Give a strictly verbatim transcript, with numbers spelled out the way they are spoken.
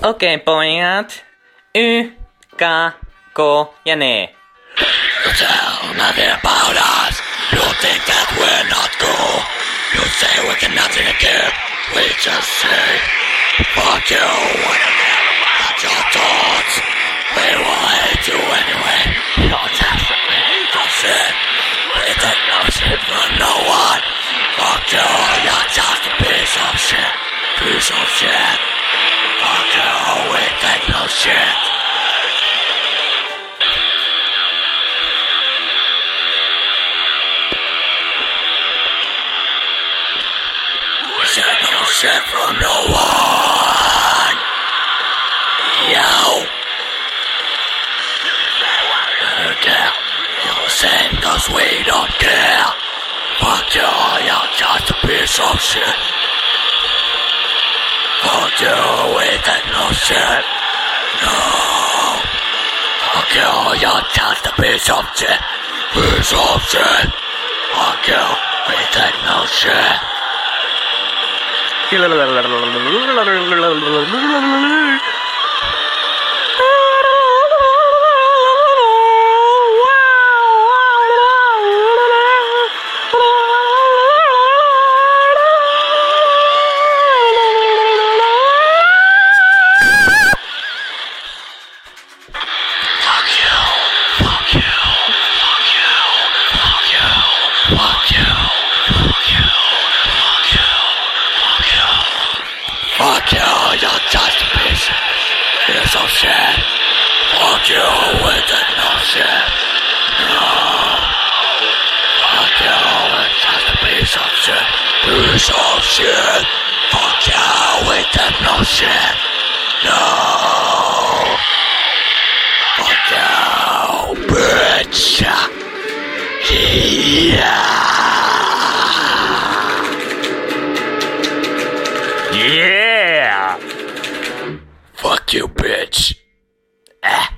Okei, okay, pojat. Y, ka, ko ja ne. You tell nothing about us. You think that we're not cool. You say we got nothing to give. We just say, fuck you. We don't care about your thoughts. We will hate you anyway. Don't test it, we hate your shit. We take no shit from no one. Fuck you, you're just a piece of shit. Piece of shit. Fuck you, we take no shit. We take no shit from no one. Yo. You care. You're saying cause we don't care. Fuck you, you're just a piece of shit. Fuck you, we take no shit. No. Fuck you, you're just a piece of shit. Piece of shit. Fuck you, we take no shit. Fuck you, you're just a piece, piece of shit. Fuck you, we take no shit. No. Fuck you, we're just a piece of shit. Piece of shit. Fuck you, we take no shit. No. Fuck you, bitch. Yeah. Yeah! Fuck you, bitch. Ah.